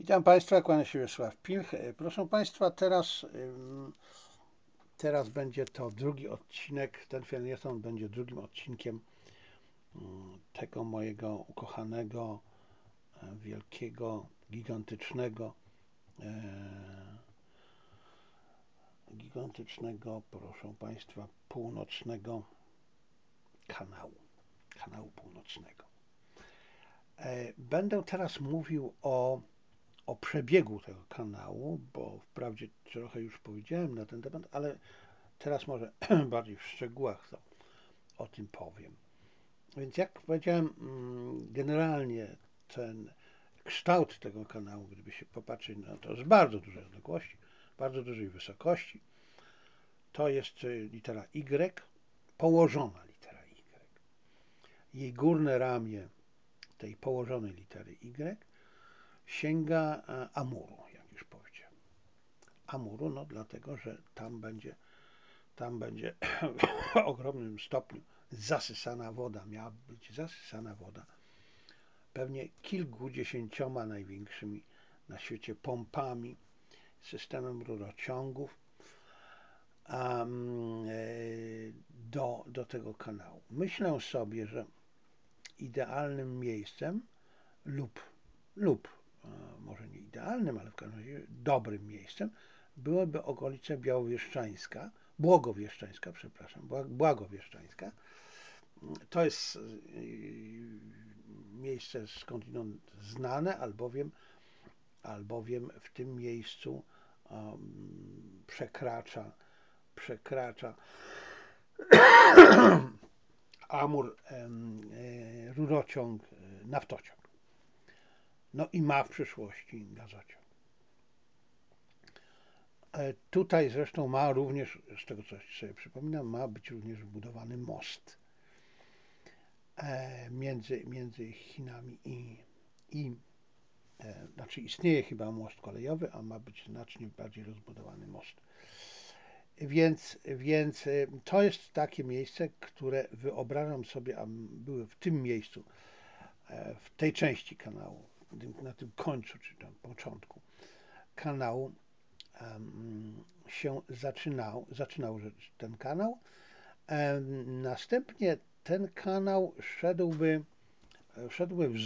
Witam Państwa, kłania się Wiesław Pilch. Proszę Państwa, teraz będzie to drugi odcinek, ten felieton będzie drugim odcinkiem tego mojego ukochanego, wielkiego, gigantycznego, proszę Państwa, północnego kanału północnego. Będę teraz mówił o przebiegu tego kanału, bo wprawdzie trochę już powiedziałem na ten temat, ale teraz może bardziej w szczegółach o tym powiem. Więc jak powiedziałem, generalnie ten kształt tego kanału, gdyby się popatrzeć na to z bardzo dużej odległości, bardzo dużej wysokości, to jest litera Y, położona litera Y. Jej górne ramię tej położonej litery Y sięga Amuru, jak już powiedziałem. Amuru, no dlatego, że tam będzie w ogromnym stopniu zasysana woda, miała być zasysana woda pewnie kilkudziesięcioma największymi na świecie pompami, systemem rurociągów do tego kanału. Myślę sobie, że idealnym miejscem lub może nie idealnym, ale w każdym razie dobrym miejscem byłaby okolica Błagowieszczańska. To jest miejsce skądinąd znane, albowiem w tym miejscu przekracza Amur rurociąg, naftociąg. No i ma w przyszłości gazociąg. Tutaj zresztą ma również, z tego co sobie przypominam, ma być również wbudowany most między Chinami znaczy istnieje chyba most kolejowy, a ma być znacznie bardziej rozbudowany most. Więc to jest takie miejsce, które wyobrażam sobie, a były w tym miejscu, w tej części kanału, na tym końcu, czy tam początku kanału się zaczynał ten kanał. Następnie ten kanał szedłby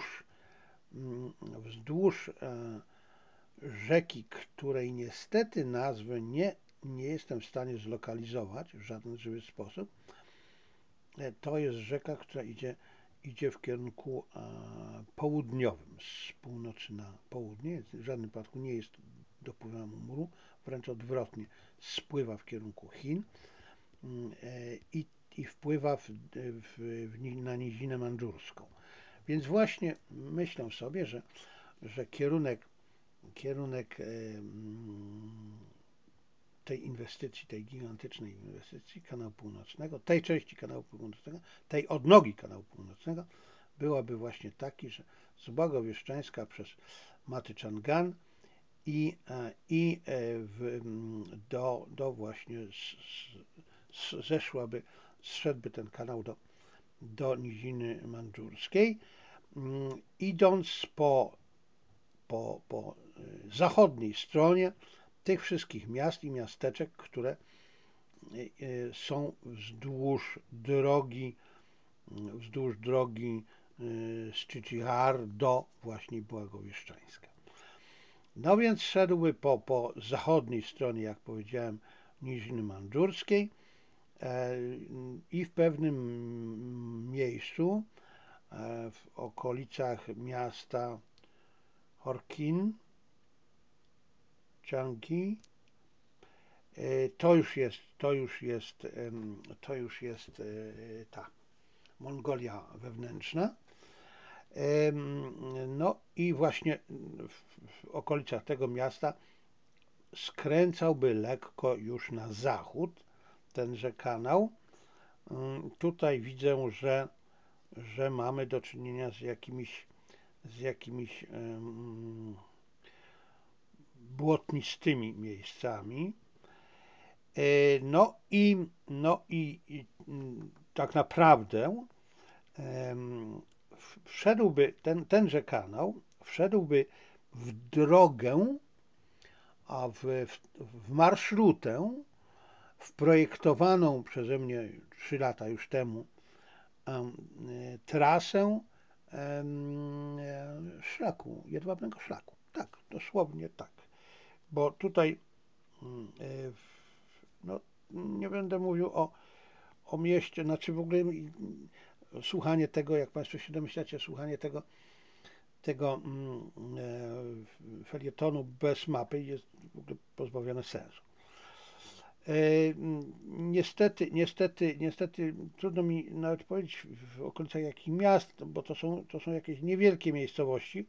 wzdłuż rzeki, której niestety nazwy nie jestem w stanie zlokalizować w żaden żywy sposób. To jest rzeka, która idzie w kierunku południowym, z północy na południe. W żadnym wypadku nie jest dopływem Amuru, wręcz odwrotnie, spływa w kierunku Chin i wpływa na Nizinę Mandżurską. Więc właśnie myślę sobie, że kierunek tej inwestycji, tej gigantycznej inwestycji kanału północnego, tej części kanału północnego, tej odnogi kanału północnego byłaby właśnie taki, że z Błagowieszczańska przez Matyczangan do właśnie zszedłby ten kanał do Niziny Mandżurskiej, idąc po zachodniej stronie tych wszystkich miast i miasteczek, które są wzdłuż drogi Szczycihar do właśnie Błagowieszczańska. No więc szedłby po zachodniej stronie, jak powiedziałem, Niziny Mandżurskiej i w pewnym miejscu w okolicach miasta Horkin, Changi, to już jest ta Mongolia wewnętrzna. No i właśnie w okolicach tego miasta skręcałby lekko już na zachód tenże kanał. Tutaj widzę, że mamy do czynienia z jakimiś błotnistymi miejscami. No i tak naprawdę tenże kanał wszedłby w drogę, a w marszrutę, w projektowaną przeze mnie 3 lata już temu trasę szlaku, jedwabnego szlaku. Tak, dosłownie tak. Bo tutaj no, nie będę mówił o mieście, znaczy w ogóle słuchanie tego, jak Państwo się domyślacie, słuchanie tego felietonu bez mapy jest w ogóle pozbawione sensu. Niestety trudno mi nawet powiedzieć w okolicach jakich miast, bo to są jakieś niewielkie miejscowości,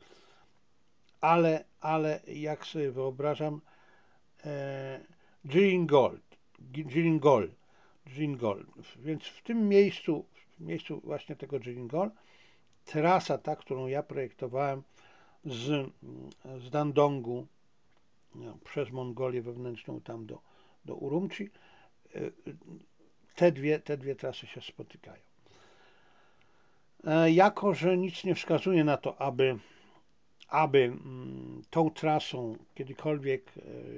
ale jak sobie wyobrażam, Gillingold, Gillingold, Gillingold. Więc w miejscu właśnie tego Gillingold, trasa ta, którą ja projektowałem z Dandongu przez Mongolię wewnętrzną tam do Urumqi, te dwie trasy się spotykają. Jako że nic nie wskazuje na to, aby tą trasą kiedykolwiek,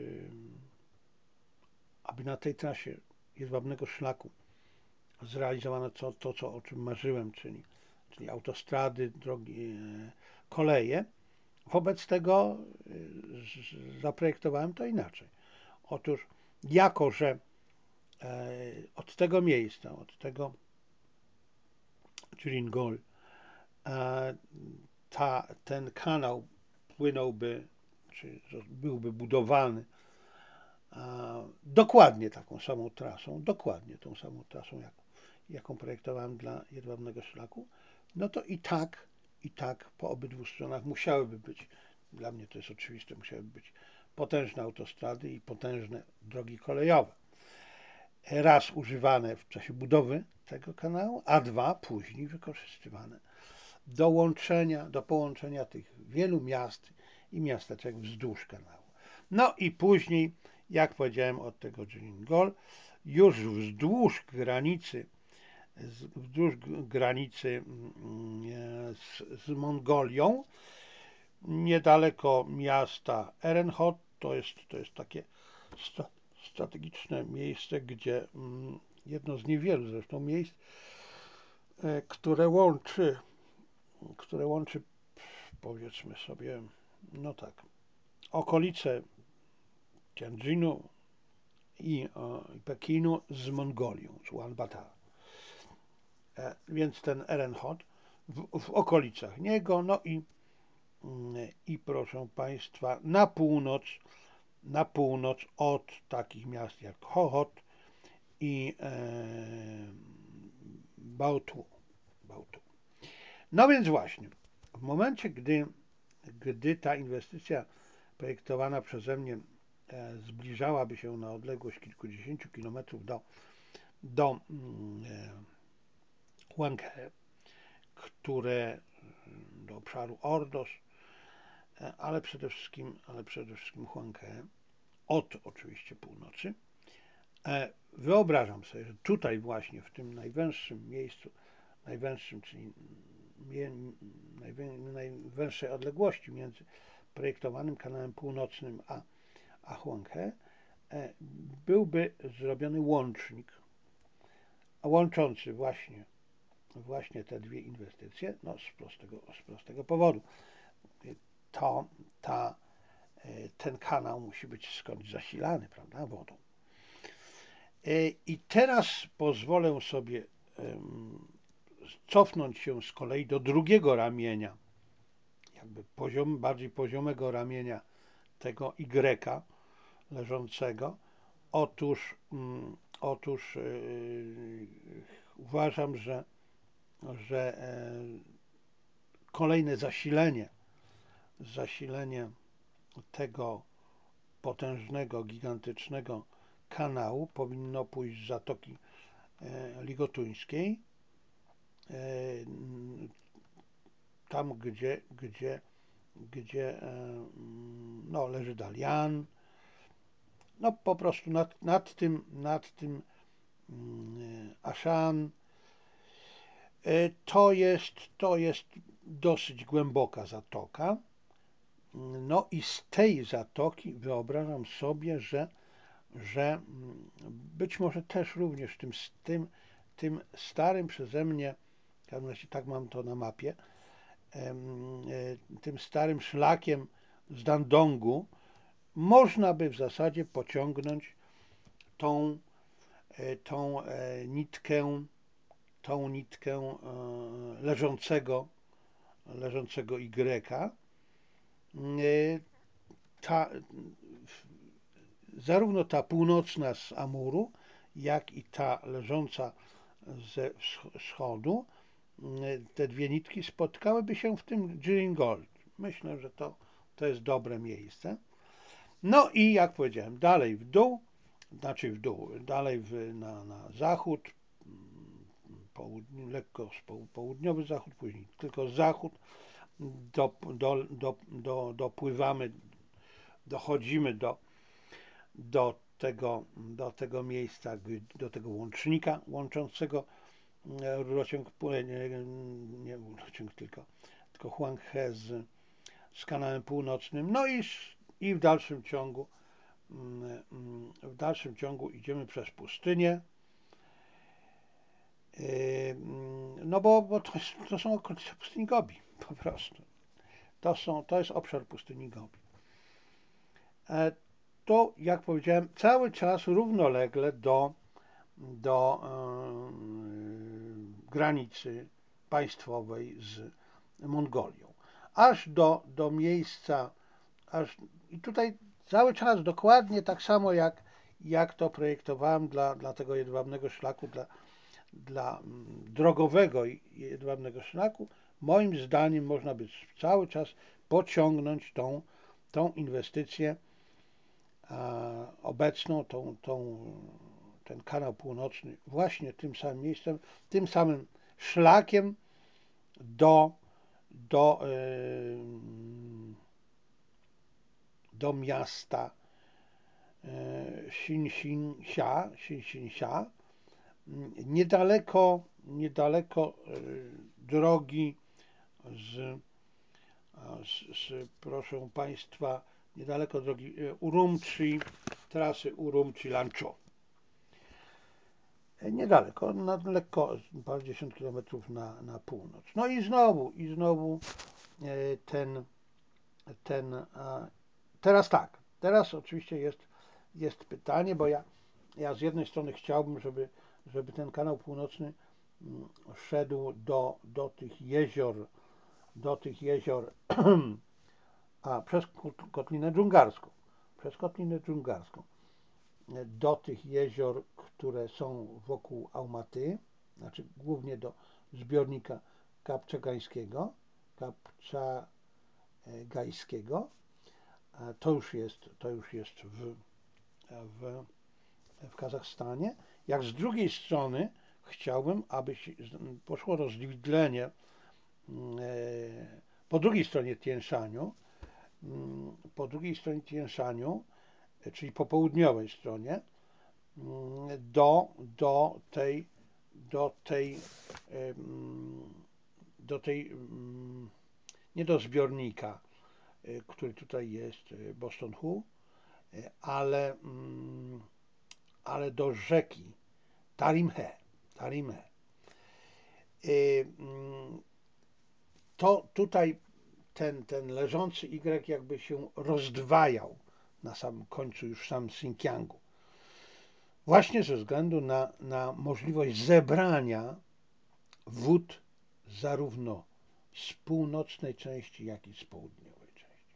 aby na tej trasie jedwabnego szlaku zrealizowano o czym marzyłem, czyli autostrady, drogi, koleje. Wobec tego zaprojektowałem to inaczej. Otóż, jako że od tego miejsca, od tego Gillingold, ten kanał płynąłby, czy byłby budowany dokładnie taką samą trasą, dokładnie tą samą trasą, jaką projektowałem dla jedwabnego szlaku, no to i tak po obydwu stronach musiałyby być, dla mnie to jest oczywiste, musiałyby być potężne autostrady i potężne drogi kolejowe. Raz używane w czasie budowy tego kanału, a dwa później wykorzystywane do połączenia tych wielu miast i miasteczek wzdłuż kanału. No i później, jak powiedziałem, od tego Gillingold, już wzdłuż granicy z Mongolią, niedaleko miasta Erenhot, to jest takie strategiczne miejsce, gdzie jedno z niewielu zresztą miejsc, które łączy, powiedzmy sobie, no tak, okolice Tianjinu i Pekinu z Mongolią, z Ulaanbaatar. Więc ten Erenhot w okolicach niego, no i proszę Państwa, na północ od takich miast jak Hohhot i Baotou. No więc właśnie, w momencie, gdy ta inwestycja projektowana przeze mnie zbliżałaby się na odległość kilkudziesięciu kilometrów do Huanghe, do obszaru Ordos, ale przede wszystkim Huanghe, od oczywiście północy. Wyobrażam sobie, że tutaj właśnie, w tym najwęższym miejscu, czyli najwęższej odległości między projektowanym kanałem północnym a Huanghe, byłby zrobiony łącznik, łączący właśnie te dwie inwestycje, no z prostego powodu. Ten kanał musi być skądś zasilany, prawda, wodą. I teraz pozwolę sobie cofnąć się z kolei do drugiego ramienia, jakby bardziej poziomego ramienia tego Y leżącego. Otóż uważam, że kolejne zasilenie tego potężnego, gigantycznego kanału powinno pójść z Zatoki Ligotuńskiej, tam gdzie no, leży Dalian, no po prostu nad tym Ashan. To jest dosyć głęboka zatoka, No i z tej zatoki wyobrażam sobie, że być może też również tym starym przeze mnie, w każdym razie tak mam to na mapie, tym starym szlakiem z Dandongu można by w zasadzie pociągnąć tą, tą nitkę leżącego Y. Ta, zarówno ta północna z Amuru, jak i ta leżąca ze wschodu, te dwie nitki spotkałyby się w tym Giringold. Myślę, że to jest dobre miejsce. No i jak powiedziałem, dalej w dół, znaczy w dół, dalej na zachód, lekko południowy zachód, później tylko zachód, dopływamy, dochodzimy do tego miejsca, do tego łącznika łączącego rurociąg, nie rurociąg, tylko Huanghe z kanałem północnym. No i w dalszym ciągu idziemy przez pustynię. No bo to są okolice pustyni Gobi, po prostu. To jest obszar pustyni Gobi. To, jak powiedziałem, cały czas równolegle do granicy państwowej z Mongolią. Aż do miejsca, i tutaj cały czas dokładnie tak samo jak to projektowałem dla tego jedwabnego szlaku, dla drogowego jedwabnego szlaku, moim zdaniem można by cały czas pociągnąć tą inwestycję obecną, ten kanał północny właśnie tym samym miejscem, tym samym szlakiem do, do miasta Xinxia, niedaleko drogi proszę Państwa, niedaleko drogi Urumqi, trasy Urumqi-Lanzhou. Niedaleko, lekko, parędziesiąt kilometrów na północ. No i znowu teraz tak, teraz oczywiście jest pytanie, bo ja z jednej strony chciałbym, żeby ten kanał północny szedł do tych jezior przez Kotlinę Dżungarską, do tych jezior, które są wokół Almaty, znaczy głównie do zbiornika Kapczagajskiego. To już jest w Kazachstanie. Jak z drugiej strony chciałbym, aby poszło rozwidlenie po drugiej stronie Tienszaniu, czyli po południowej stronie, do tej nie do zbiornika, który tutaj jest, Boston Hu, ale do rzeki Tarim-he. To tutaj ten leżący Y jakby się rozdwajał na samym końcu już sam Xinjiangu. Właśnie ze względu na możliwość zebrania wód zarówno z północnej części, jak i z południowej części.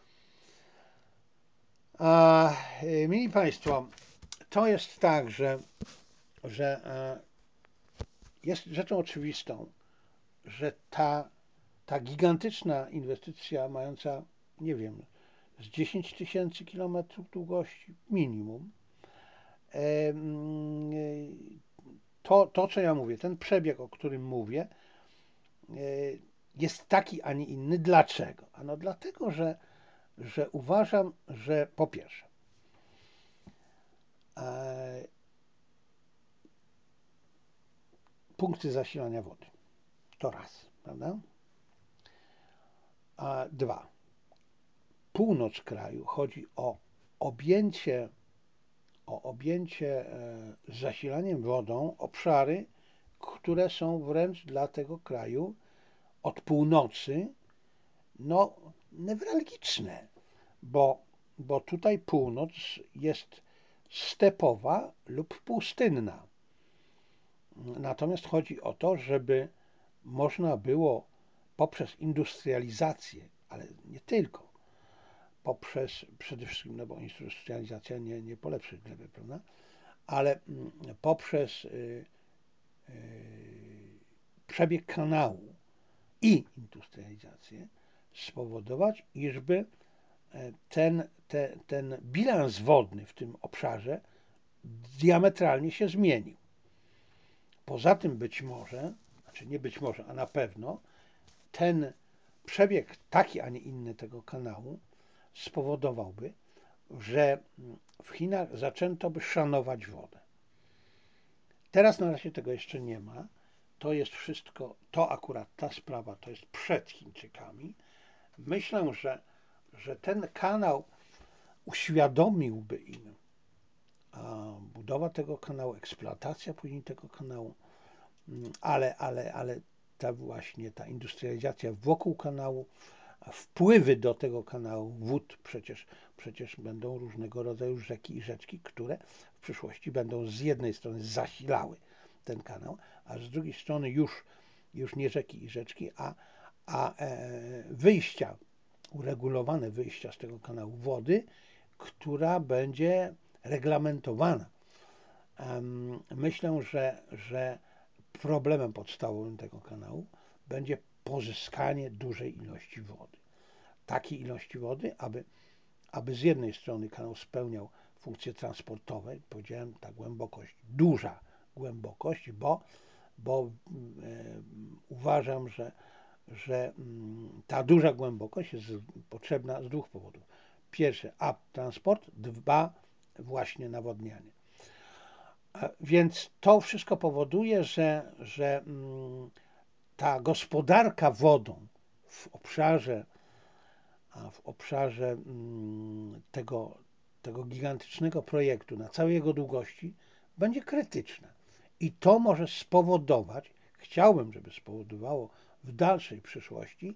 Mili Państwo, to jest tak, że jest rzeczą oczywistą, że ta gigantyczna inwestycja mająca, nie wiem, z 10 000 kilometrów długości minimum, to co ja mówię, ten przebieg, o którym mówię, jest taki, a nie inny. Dlaczego? Ano dlatego, że uważam, że po pierwsze punkty zasilania wody, to raz, prawda? A dwa, północ kraju, chodzi o objęcie zasilaniem wodą obszary, które są wręcz dla tego kraju od północy newralgiczne, bo tutaj północ jest stepowa lub pustynna. Natomiast chodzi o to, żeby można było poprzez industrializację, ale nie tylko, przede wszystkim, bo industrializacja nie polepszy gleby, prawda? Ale poprzez przebieg kanału i industrializację spowodować, iżby ten bilans wodny w tym obszarze diametralnie się zmienił. Poza tym być może, znaczy nie być może, a na pewno ten przebieg taki, a nie inny tego kanału spowodowałby, że w Chinach zaczęto by szanować wodę. Teraz na razie tego jeszcze nie ma. To jest wszystko, to akurat ta sprawa to jest przed Chińczykami. Myślę, że ten kanał uświadomiłby im budowa tego kanału, eksploatacja później tego kanału, ale ta industrializacja wokół kanału, wpływy do tego kanału wód, przecież będą różnego rodzaju rzeki i rzeczki, które w przyszłości będą z jednej strony zasilały ten kanał, a z drugiej strony już nie rzeki i rzeczki, a wyjścia, uregulowane wyjścia z tego kanału wody, która będzie reglamentowana. Myślę, że problemem podstawowym tego kanału będzie pozyskanie dużej ilości wody. Takiej ilości wody, aby z jednej strony kanał spełniał funkcje transportowe, powiedziałem, ta głębokość, duża głębokość, bo uważam, że ta duża głębokość jest potrzebna z dwóch powodów. Pierwsze, transport, dwa, właśnie nawodnianie. Więc to wszystko powoduje, że ta gospodarka wodą w obszarze tego gigantycznego projektu na całej jego długości będzie krytyczna. I to może spowodować, chciałbym, żeby spowodowało w dalszej przyszłości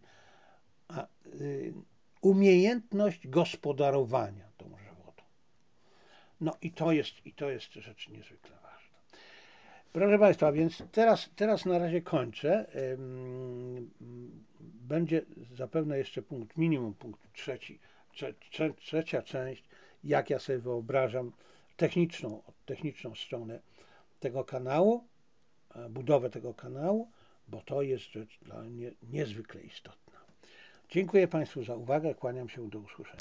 umiejętność gospodarowania tą wodą. No i to jest rzecz niezwykle ważna. Proszę Państwa, więc teraz na razie kończę. Będzie zapewne jeszcze minimum punkt trzeci, trzecia część, jak ja sobie wyobrażam techniczną stronę tego kanału, budowę tego kanału, bo to jest rzecz dla mnie niezwykle istotna. Dziękuję Państwu za uwagę, kłaniam się, do usłyszenia.